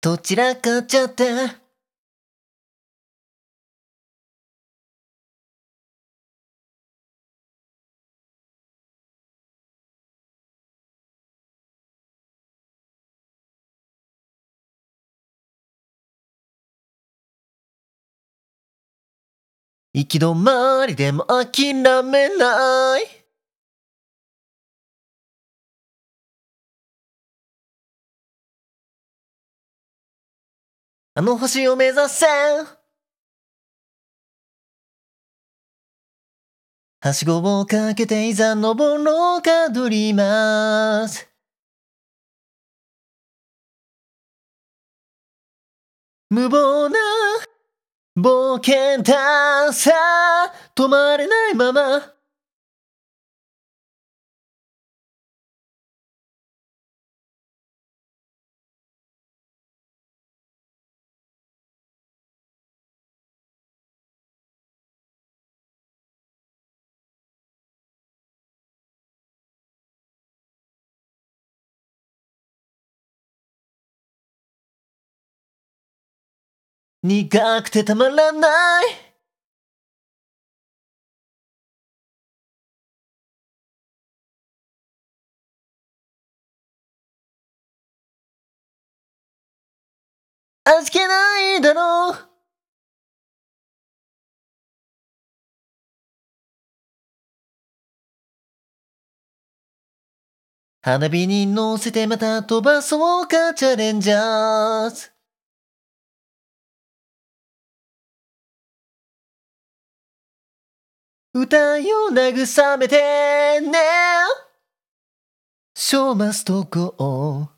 どちらかっちゃって行き止まりでも諦めないあの星を目指せはしごをかけていざ登ろうかドリーマーズ無謀な冒険ださ止まれないまま苦くてたまらない味気ないだろう花火に乗せてまた飛ばそうかチャレンジャーズ歌いを慰めてね Show must go on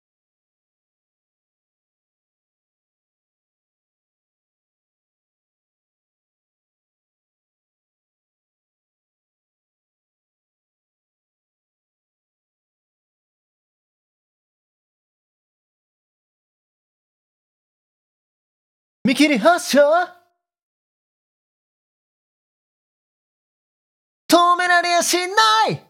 見切り発車止められやしない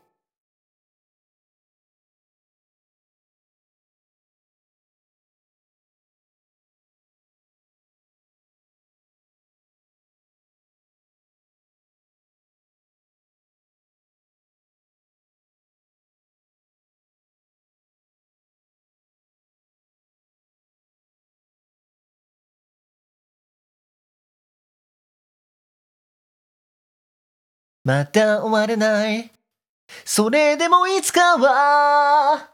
また終われないそれでもいつかは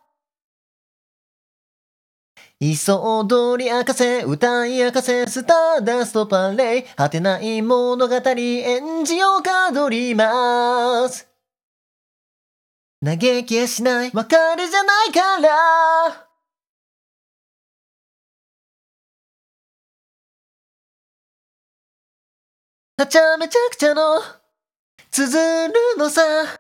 踊り明かせ歌い明かせスターダストパレイ果てない物語演じようかドリーマーズ嘆きやしない別れじゃないからはちゃめちゃくちゃの綴るのさ